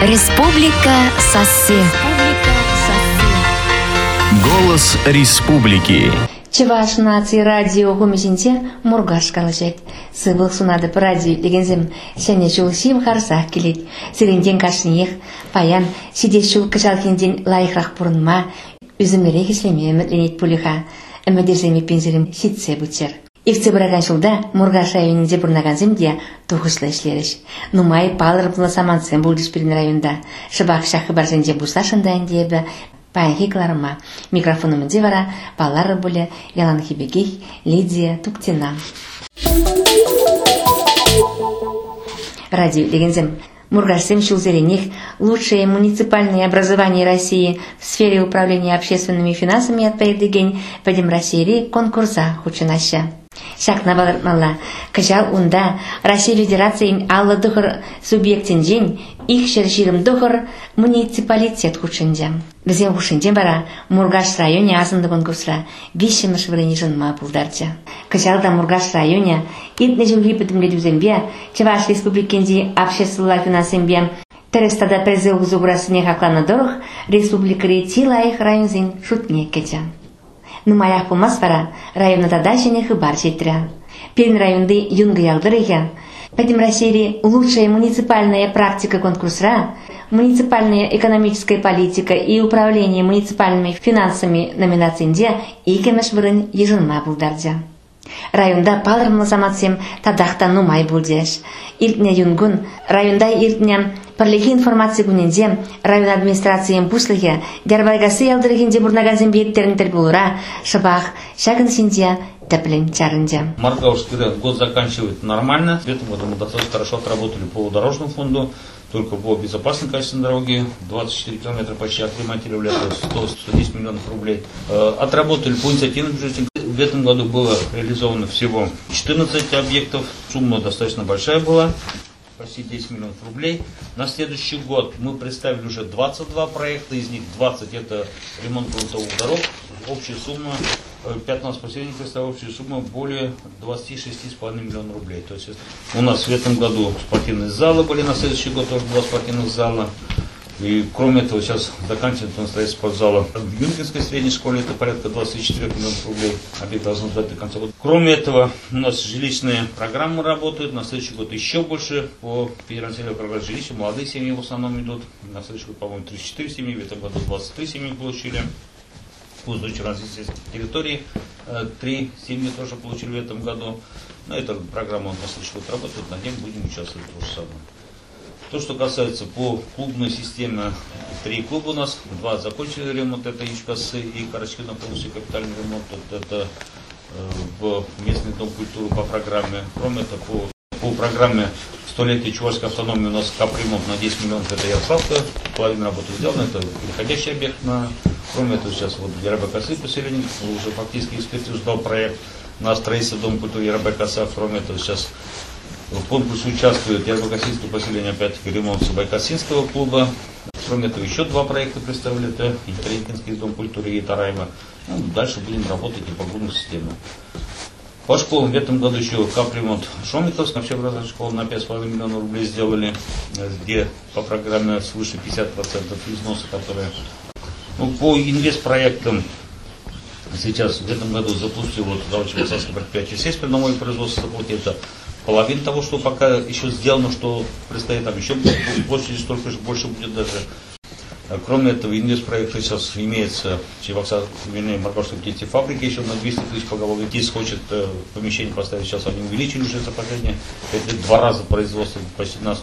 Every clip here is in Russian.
Республика Сассы. Голос республики. Чеваш нации радио гомизинте мургаш калачет. Сыбыл сунады радио дегензем сене жулсим харсах келет. Сиренден кашниех паян сидешул качалкенден лайхрах пурынма. Үзімірек ислеме үмітленет пулиха. Үмідерземе пензерім ситсе бутер. Ивце бұраган жылда Мургаш районінде бұрнаган земде тұғышлы ішлеріш. Нумай палыр бұлы саманцен бұлдышпірін районда. Шыбақ шақы бар зенде бұслашында әндебі. Паянхи кларыма. Микрофонымынде вара палары бұлі Ялан Хибегей, Лидия Туктина. Радио дегензем. Мургашсем шулзеренех лучшее муниципальное образование России в сфере управления общественными финансами от Пайдеген Падим России конкурса хучинаща. Шакна балармалла. Качал унда Россия Федерации алла духар субъектен день их шерширым духар муниципалитет хучиндям. Безе хучиндям бара Мургаш районе азынды конкурсра вишем швырени жынма пулдарча. Качал да Мургаш районе итне жылги бітімледі үзембе Чеваш республикенде общественного финансембе Терестада презе узубрасыне хакланы дорог республика ретила их районзин шутне кетя. Нумаях пулмас бара районна тадащине хыбар жетря. Перн районды юнга ялдырыхя. Падим России лучшая муниципальная практика конкурсра, муниципальная экономическая политика и управление муниципальными финансами номинациинде икемеш вырын ежынма булдардя. Районда палырмлы саматсем тадахта нумай булдеш. Иртне юнгун районда иртне парлихи информация гуненде район администрациям пуслыхе дярбайгасы ялдырыхинде бурнаган бейеттерін тербулура шабах шагын синде теплен чарынде. Маргаушский год заканчивает нормально. В этом году мы достаточно хорошо отработали по дорожному фонду. Только по безопасной качественной дороге 24 километра почти отремонтировали, это 110 миллионов рублей. Отработали по инициативным бюджетам. В этом году было реализовано всего 14 объектов. Сумма достаточно большая была, почти 10 миллионов рублей. На следующий год мы представили уже 22 проекта, из них 20 это ремонт грунтовых дорог. Общая сумма 15 посредников представила общую сумму более 26,5 миллионов рублей. То есть у нас в этом году спортивные залы были, на следующий год тоже 2 спортивных зала. И кроме этого сейчас заканчивается строительство спортзала в Юнкинской средней школе, это порядка 24 миллионов рублей. Объект должен сдать до конца года. Кроме этого у нас жилищные программы работают, на следующий год еще больше по федеральной программе жилища. Молодые семьи в основном идут. На следующий год, по-моему, 34 семьи, в этом году 23 семьи получили. По устойчивому развитию территории 3 семьи тоже получили в этом году. Но эта программа на следующий год работает, на ней будем участвовать в том же самом. То, что касается по клубной системе, 3 клуба у нас, 2 закончили ремонт, это Ичкасы и Карачки на полностью капитальный ремонт, это в местный дом культуры по программе. Кроме того, по программе столетия Чувашской автономии у нас капремонт на 10 миллионов, это Ярославка, половина работы сделана, это переходящий объект. Кроме этого, сейчас вот Ярабай-Косы поселение, уже фактически экспертизу ждал проект на строительство дома культуры Ярабай-Коса. Кроме этого, сейчас в конкурсе участвует Ярабай-Косинское поселение, опять-таки ремонт Сабай-Косинского клуба. Кроме этого, еще 2 проекта представили, это Интернетинский дом культуры и Тараева. Дальше будем работать и по грунтовой системе. По школам в этом году еще капремонт Шомитовск, общеобразовательная школа на 5,5 миллионов рублей сделали, где по программе свыше 50% износа, которые... По инвестпроектам сейчас в этом году запустил заводчик-посадское предприятие «Сеть» при новом производстве заплатил. Это половина того, что пока еще сделано, что предстоит, там еще площади столько же больше будет даже. Кроме этого, инвестпроект сейчас имеется в Маргаушской птицефабрике еще на 200 тысяч поголовья. ТИС хочет помещение поставить, сейчас они увеличили уже это последнее. Это 2 раза производство, почти на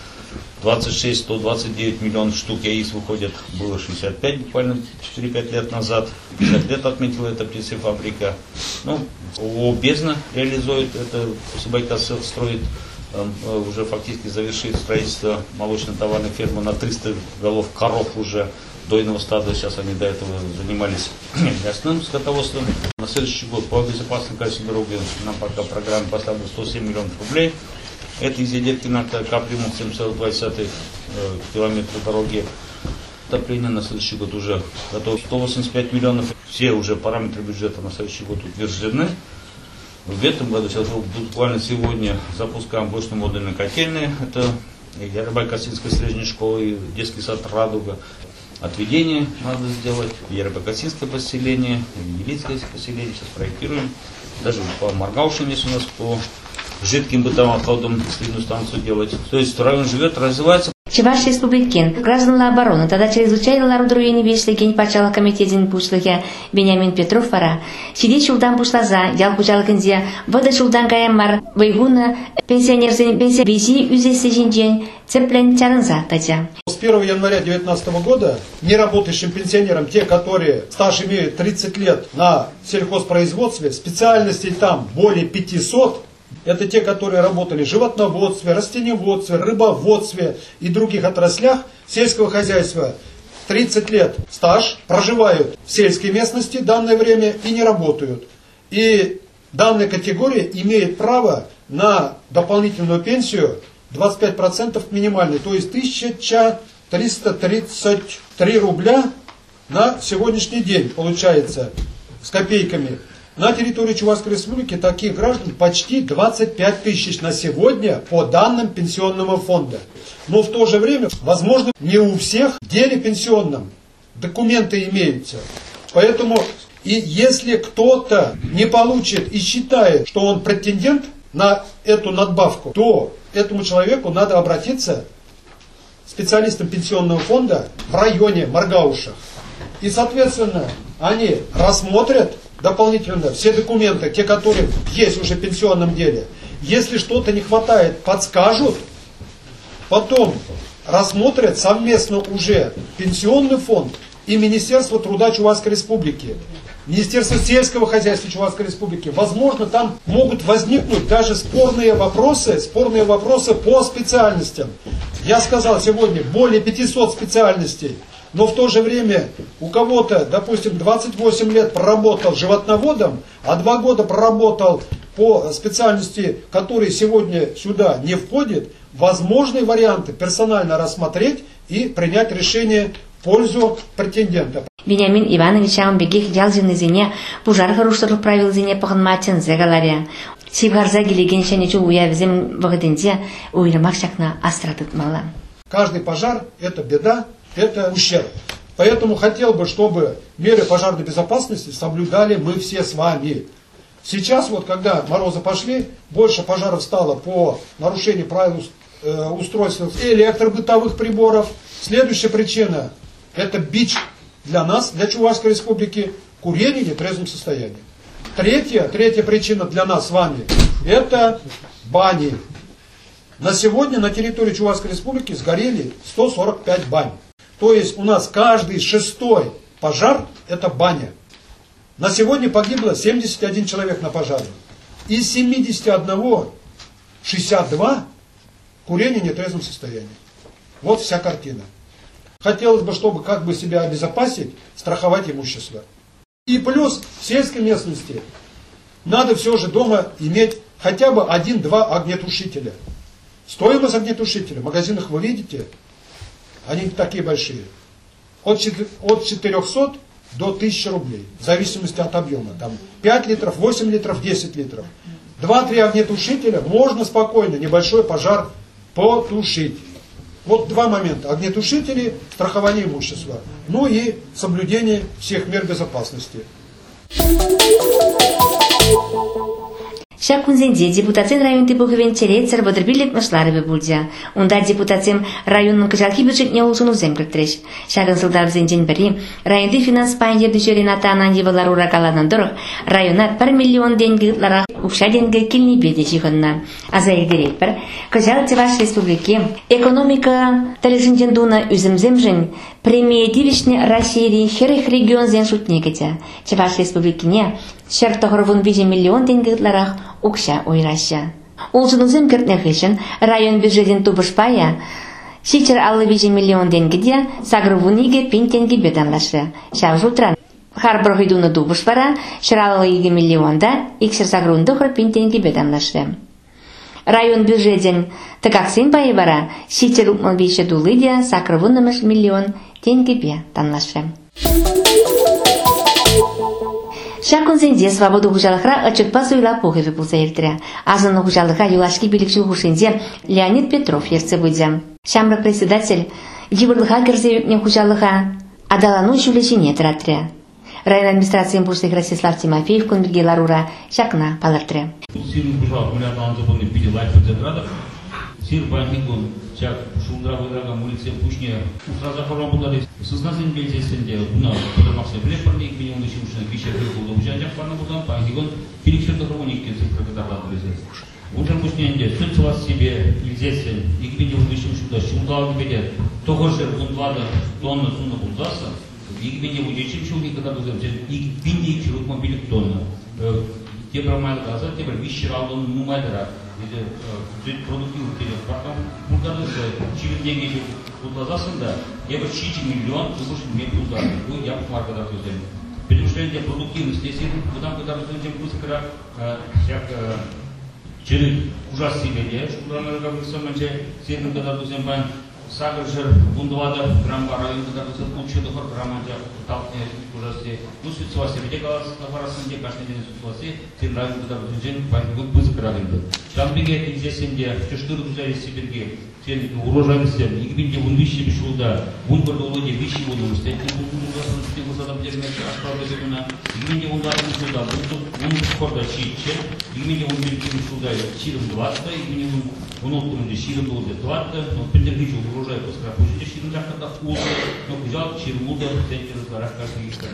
126-129 миллионов штук яиц выходит. Было 65 буквально 4-5 лет назад. 50 лет отметила эта птицефабрика. ООО «Бездна» реализует это, Сабай-Кос строит. Уже фактически завершит строительство молочно-товарной фермы на 300 голов коров уже дойного стада. Сейчас они до этого занимались мясным скотоводством. На следующий год по безопасной качественной дороге нам пока программа поставлена 107 миллионов рублей. Это из Едеркина капремонт 7,2 километра дороги. Отопление на следующий год уже готово 185 миллионов. Все уже параметры бюджета на следующий год утверждены. В этом году, сейчас буквально сегодня, запускаем блочно-модульные котельные. Это Ярбай-Косинской средней школы, детский сад «Радуга». Отведение надо сделать, Ярбай-Косинское поселение, Елицкое поселение, сейчас проектируем. Даже по Маргаушам есть у нас по жидким бытовым отходам среднюю станцию делать. То есть район живет, развивается. Чуваш республикин гражданла обороны тогда чрезвычайлар удруени бешлеген пачала комитетин пушлыге Бенямин Петров вара. Сидеть шулдан пушлаза, ял хужалыкынзе, вода шулдан гаямар, вайгуна, пенсионерзен пенсия вези үзесі жинжен, цеплен чарынза татя. С 1 января 2019 года неработающим пенсионерам, те, которые стаж имеют 30 лет на сельхозпроизводстве, специальностей там более 500, это те, которые работали в животноводстве, растениеводстве, рыбоводстве и других отраслях сельского хозяйства. 30 лет стаж, проживают в сельской местности в данное время и не работают. И данная категория имеет право на дополнительную пенсию 25% минимальной, то есть 1333 рубля на сегодняшний день получается с копейками. На территории Чувашской республики таких граждан почти 25 тысяч на сегодня по данным пенсионного фонда. Но в то же время, возможно, не у всех в деле пенсионном документы имеются. Поэтому и если кто-то не получит и считает, что он претендент на эту надбавку, то этому человеку надо обратиться к специалистам пенсионного фонда в районе Маргаушах. И, соответственно, они рассмотрят дополнительно все документы, те, которые есть уже в пенсионном деле. Если что-то не хватает, подскажут. Потом рассмотрят совместно уже пенсионный фонд и Министерство труда Чувашской республики, Министерство сельского хозяйства Чувашской республики. Возможно, там могут возникнуть даже спорные вопросы по специальностям. Я сказал сегодня более 500 специальностей. Но в то же время у кого-то, допустим, 28 лет проработал животноводом, а 2 года проработал по специальности, которые сегодня сюда не входят, возможные варианты персонально рассмотреть и принять решение в пользу претендента. Бенямин Иванович бегих ялзин изине пужар хороштырып правил зине пахынмачын зегаларя. Сибгарза келеген шенечу уявзем вагаденде уйрымак шакна астратыт мала. Каждый пожар – это беда. Это ущерб. Поэтому хотел бы, чтобы меры пожарной безопасности соблюдали мы все с вами. Сейчас, вот когда морозы пошли, больше пожаров стало по нарушению правил устройства электробытовых приборов. Следующая причина – это бич для нас, для Чувашской республики, курение в нетрезвом состоянии. Третья причина для нас с вами – это бани. На сегодня на территории Чувашской республики сгорели 145 бань. То есть у нас каждый 6-й пожар – это баня. На сегодня погибло 71 человек на пожаре. Из 71 – 62 курение в нетрезвом состоянии. Вот вся картина. Хотелось бы, чтобы как бы себя обезопасить, страховать имущество. И плюс в сельской местности надо все же дома иметь хотя бы 1-2 огнетушителя. Стоимость огнетушителя в магазинах вы видите, они не такие большие. От 400 до 1000 рублей, в зависимости от объема. Там 5 литров, 8 литров, 10 литров. 2-3 огнетушителя можно спокойно небольшой пожар потушить. Вот 2 момента. Огнетушители, страхование имущества. Ну и соблюдение всех мер безопасности. Шакунзенде депутацин район типуховен черецер бодырбилик мышлары булдя. Унда депутацим районның кыжалки бюджетне улсуну земгіртреш. Шагын сылдар зенжен бери, районды финанс пайн ерді жерен атанан евалар уракаланын дұрық, районат 1 миллион денгілара укша денгі келіне беде жиғынна. Азайы дерек бір, кыжал Чуваш республики экономика талешінжен дуна үзімземжін премия дивишне России херых регион зен шутнегеде. Чуваш республикине шертоғырвун 5 миллион денгіларах укша ойраша. Улсунузым кертнехешін район бюджетин тубышпая, шичер аллы 5 миллион денгіде сагрывуниге пин тенги беданлашы. Шав жутран харбір ғидуны тубышпара, шыраллы 2 миллионда икшер сагрунды хыр пин тенги беданлашы. Район бюджетин тыгаксин байы бара, шичер укмал бейші дулыде сагрывунымыш миллион тенги бе танлашы. Шакунзенде свободу хужалыхра ачыкпа суйла похеве булса эртире. Азыны хужалыха юлашки биликчи хушинде Леонид Петров ерце буйзе. Шамры председатель Еврлыха кирзевикне хужалыха адалану жюлечине тратре. Район администрации Бушных Ростислав Тимофеев Кунберге Ларура Шакна палартре. Сир банникун чак шундра выдрага улице пушне сразу хором булады сознательно белсенде буна подамаксы блепарник минимум шумшна кише был убежать парна будан пандигон перекшерда хроник кенсе прокатала близе уже пушненде сынцла себе известен и минимум шумшуда шумдал бедет того же бунвада тонна сунна булдаса и минимум шумшуги когда дузем и бинди чурут мобиль тонна те промал газа те вишралдон мумайдара иде продуктивный период потом муганы через деньги удазасында я бы 4 миллион слушай мне туда ну я марка да тузем потому что я продуктивность если потом когда тузем быстро как через ужас себе я что на как самое сильно когда тузем бан сагажер бундвада грамма район когда тузем получил до грамматя толпне ужасе ну ситуация где голос на парасанде каждый день ситуация тем район когда тузем бан быстро гинде там бегает здесь Индия, что друзья из Сибири, те урожайности, их бинди вон вещи бешуда, вон продолжение вещи вон устать, не буду вас не буду задам термин, оставлю на, их бинди вон дату сюда, вон скоро чиче, их бинди вон бинди сюда, чиром 20, их бинди вон утром чиром было 20, но пендербичу урожай после пусть чиром так когда улы, но взял чиром удар, центр разворот каждый историк.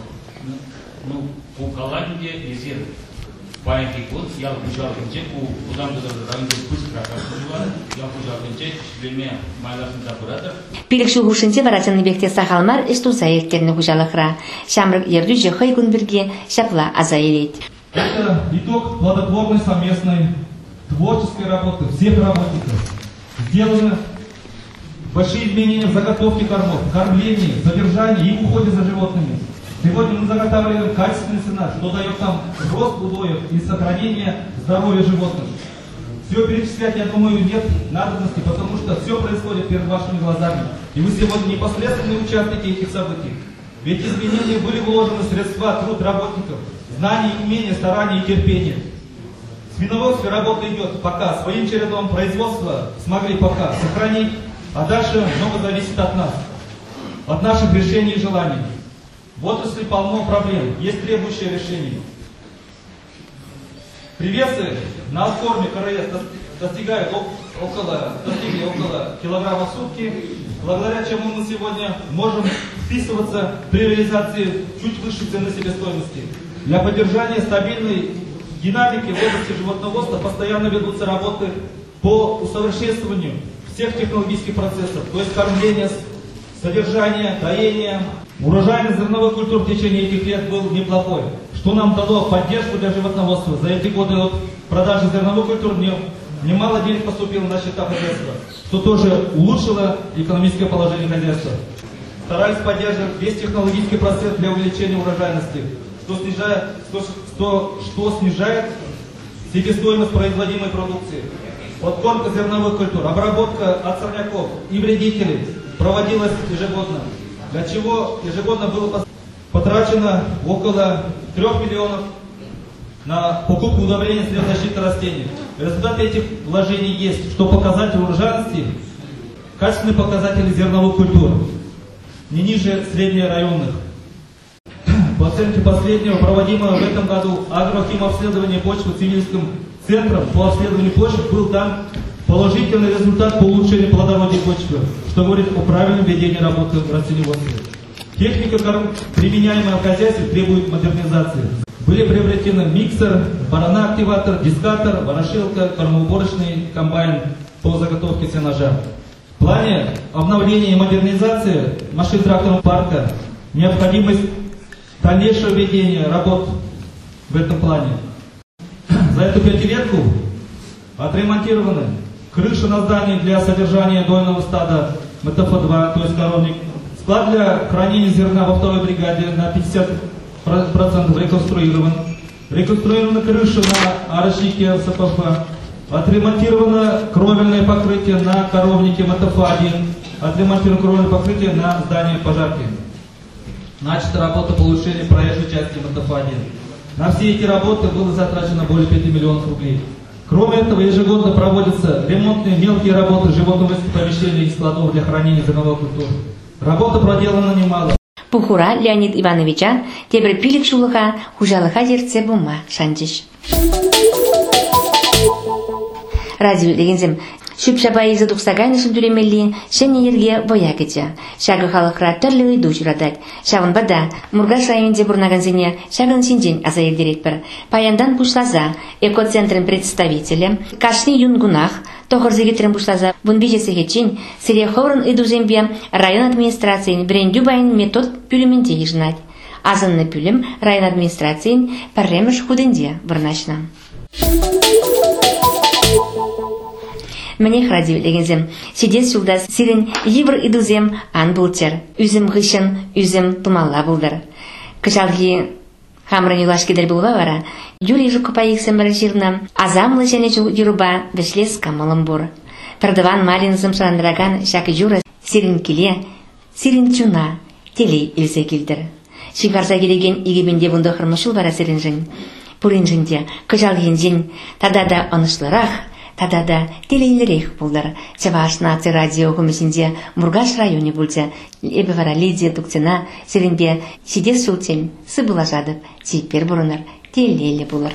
Ну, по Голландии езер. Паянки год, я пужал генчек, удам до ранга быстро как я пужал генчек, время майласын табурада. Биликчи хушинде баратынны бекте сахалмар эстуза эртерне хужалыхра. Шамрык ердю жехай Кунберге шапла азаирит. Это итог плодотворной совместной творческой работы всех работников. Сделаны большие изменения в заготовке кормов, кормлении, содержании и уходе за животными. Сегодня мы заготавливаем качественный сенаж, что дает нам рост удоев и сохранение здоровья животных. Все перечислять, я думаю, нет надобности, потому что все происходит перед вашими глазами. И вы сегодня непосредственные участники этих событий. Ведь изменения были вложены средства, труд работников, знания, умения, старания и терпение. В свиноводстве работа идет пока, своим чередом производства смогли пока сохранить, а дальше много зависит от нас, от наших решений и желаний. В отрасли полно проблем, есть требующие решения. Привесы на откорме КРС достигли около килограмма в сутки, благодаря чему мы сегодня можем вписываться при реализации чуть выше цены себестоимости. Для поддержания стабильной динамики в области животноводства постоянно ведутся работы по усовершенствованию всех технологических процессов, то есть кормления, содержания, доения. Урожайность зерновых культур в течение этих лет был неплохой, что нам дало поддержку для животноводства. За эти годы от продажи зерновых культур немало денег поступило на счета хозяйства, что тоже улучшило экономическое положение хозяйства. Старались поддерживать весь технологический процесс для увеличения урожайности, что снижает себестоимость производимой продукции. Подкормка зерновых культур, обработка от сорняков и вредителей проводилась ежегодно, для чего ежегодно было потрачено около 3 миллионов на покупку удобрений средств защиты растений. Результаты этих вложений есть, что показатель урожайности, качественные показатели зерновых культур, не ниже среднерайонных. По оценке последнего, проводимого в этом году агрохимобследование почвы Цивильским центром по обследованию почвы, был дан положительный результат по улучшению плодородия почвы, что говорит о правильном ведении работы в растениеводстве. Техника, применяемая в хозяйстве, требует модернизации. Были приобретены миксер, барана-активатор, дискатор, ворошилка, кормоуборочный комбайн по заготовке сенажа. В плане обновления и модернизации машин тракторного парка необходимость дальнейшего ведения работ в этом плане. За эту пятилетку отремонтированы крыша на здании для содержания дойного стада МТФ-2, то есть коровник, склад для хранения зерна во второй бригаде на 50% реконструирован, реконструирована крыша на арочнике СПФ, отремонтировано кровельное покрытие на коровнике МТФ-1, отремонтировано кровельное покрытие на здании пожарки. начата работа по улучшению проезжей части МТФ-1. На все эти работы было затрачено более 5 миллионов рублей. Кроме этого, ежегодно проводятся ремонтные мелкие работы животноводческих помещений и складов для хранения зерновых культур. Работа проделана немало. Пухура Леонид Ивановича тебір пилік жулыға хужалыға зертсе бұма шанчыш. Радио дегензем Шүпшабай изы тұқсағайнышын түремелі шәне ерге боя кеті. Шағы халықра түрлі үйді ұшырадад. Шағын бада Мургаш районде бұрнаған зене шағын сенден аза ердерет бір. Паяндан бұшлаза экоцентрін представителі Кашни Юнгунах тоғыр зегетерін бұшлаза бұнбежесі хетчен сире ховрын үйді зембе район администрациян бірендю байын метод пүліменде ежінат. Азынны пүлім район администрациян пәрреміш худенде бұрнашна. Менех радио дегензем сидес жылдас сирен евр идузем ан булчер, үзім ғышын, үзім тумалла булдыр. Кышалги хамрын юлашкедер булға вара, юли жукупаиксем жирна, азамлы және юруба вешлес камылым бур. Пердаван малинзым шаландраган шак юра сирен келе, сирен чуна, телей илсе келдір. Шигарза келеген игебенде бұнды хырмышыл бара сирен жын. Пурин жынде кышалгин жын тадада онышлырақ, тадада телейлерек булдар. Чаваш нации радио хүмісінде Мургаш районе булды. Эбі вара Лидия Туктина сиренбе сидес шултен сы була жадып, тейпер бұрыныр телейлі булыр.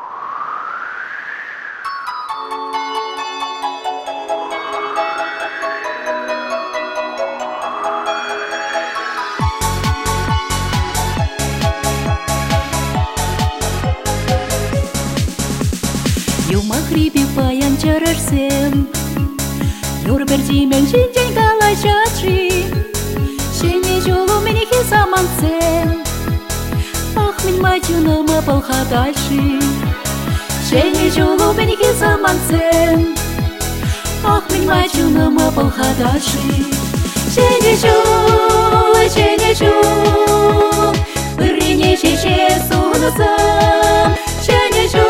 Хрипи паян чарарсем, юрберди мен жинжен галачатри, шене жолу мені хисамансем, ах мен мачуна мапалха дальши, шене жолу мені хисамансем, ах мен мачуна мапалха дальши, шене жол, выррине шеше сунасам, шене жол.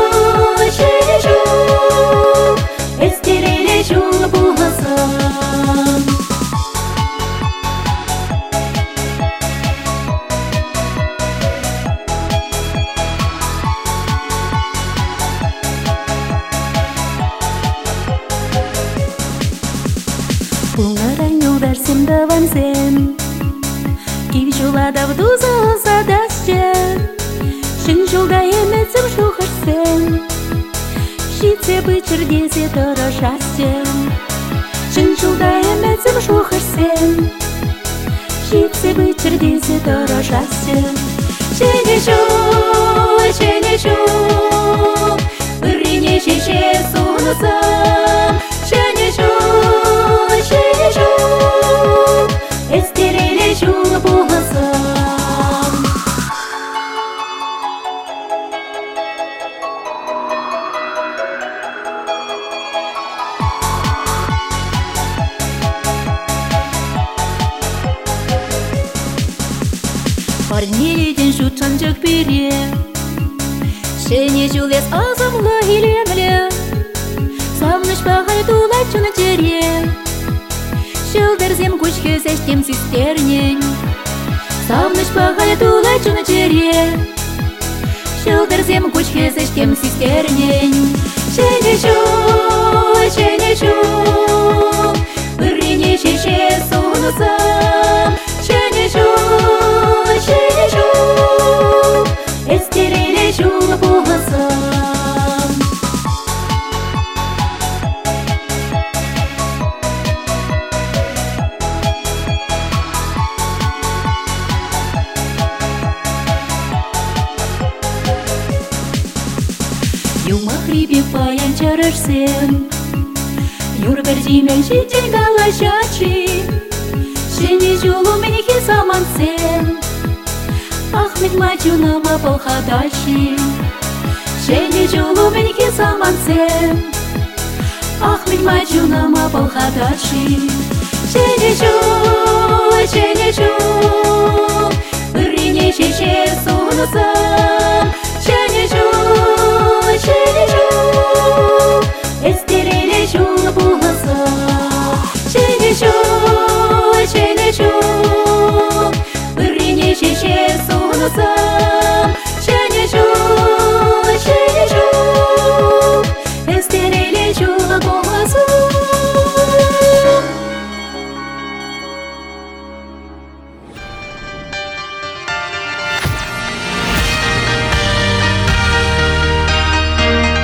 Esтереле жол буласам. Буларан юлдарсем давансем, кив жолада вдуза задасчен, шын жолда емецем шухарсем. Шице бычырдесе тарашасем, шын жолда емецем шухарсем. Шице бычырдесе тарашасем. Шене жол, выррине шеше сунасам. Шене жол, эстереле жол буласам. Парнеледен шутчанчык пире, шене жулес азамлы илемле, савныш бағай тулачыны жере, шылдырзем күшкөз әштем систернен, савныш бағай тулачыны жере, шылдырзем күшкөз әштем систернен. Шене жол, выррине шеше сунасам. Шене жол, эстереле жол буласам. Юма хрипи паян чарарсем, юрберди мен жинжен галачатри, шене жолу мені хисамансем, Ахмед мачуна мапалха дальши, шене жолу мені хисамансем, Ахмед мачуна мапалха дальши. Шене жол, выррине шеше сунасам. Шене жол, эстереле жол буласам. Шене жол, выррине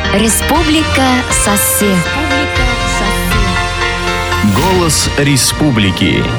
Республика Соссе. Голос республики.